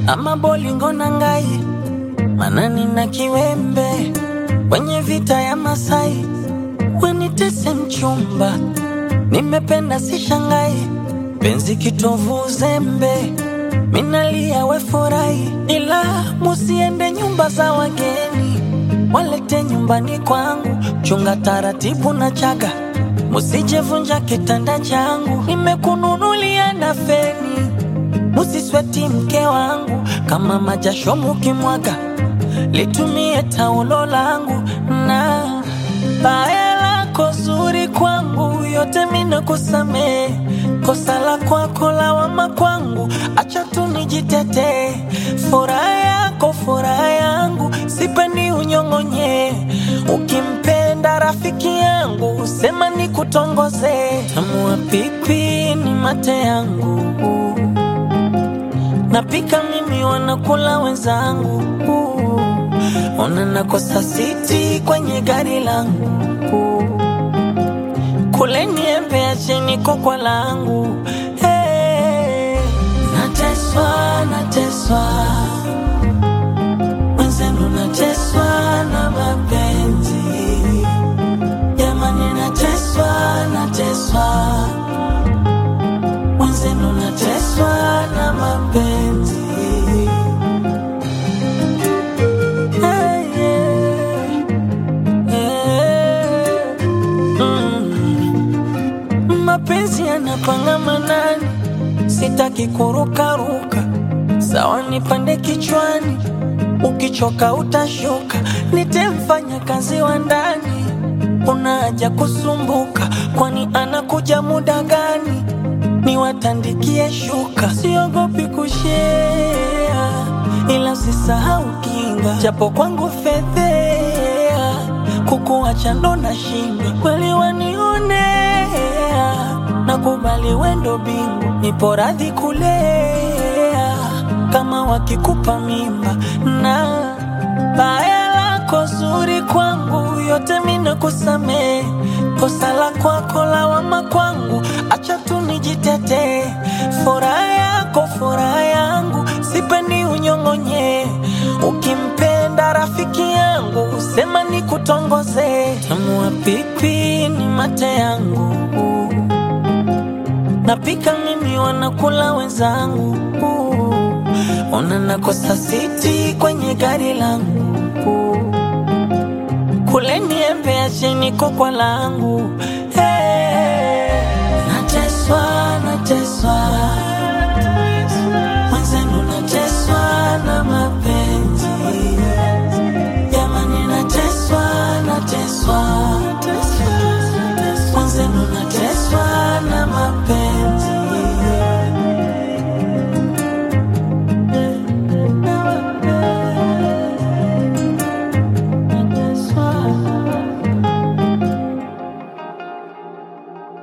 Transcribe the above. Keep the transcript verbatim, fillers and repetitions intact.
ama bolingo na ngai, manani na kiwembe kwenye vita ya Masai. Wenitese mchumba, nimependa si shangai, penzi kitovu uzembe, minalia we furahi. Ila musiende nyumba za wageni, walete nyumbani kwangu, chunga taratibu na chaga, musijevunja kitanda changu. Nimekununulia na feni, musisweti mke wangu, kama majasho mukimwaga, litumie taulo langu. Na baya lako zuri kwangu, yote mina kusamee, kosa la kwako lawama kwangu, acha tu nijitete. Furaha yako furaha yangu, sipendi unyong'onye. Ukimpenda rafiki yangu, sema nikutongoze. Tamu wa pipi ni mate yangu, napika mimi wanakula wenzangu. Ona nakosa siti kwenye gari langu, kule niembe acheni kokwa langu. Hey, nateswa, nateswa, mwenzenu nateswa na mapenzi. Jamani nateswa, nateswa, mwenzenu nateswa na mapenzi. Mapenzi yanapanga manani, sitaki kuruka ruka, sawa nipande kichwani, ukichoka utashuka. Nitemfanya kazi wa ndani, unaja kusumbuka, kwani anakuja muda gani? Niwatandikie shuka, siogopi kushea, ila usisahau kinga, japo kwangu fedhea, kukuacha ndo nashinda. Kweli wanionea, nakubali wendo bingu, nipo radhi kulea, kama wakikupa mimba. Na baya lako zuri kwangu, yote mina kusamee, kosa la kwako lawama kwangu, acha tu nijitete. Furaha yako furaha yangu, sipendi unyong'onye. Ukimpenda rafiki yangu, sema nikutongoze. Tamu wa pipi ni mate yangu, napika mimi wanakula wenzangu. Ona nakosa siti kwenye gari langu, kule niembe acheni kokwa langu.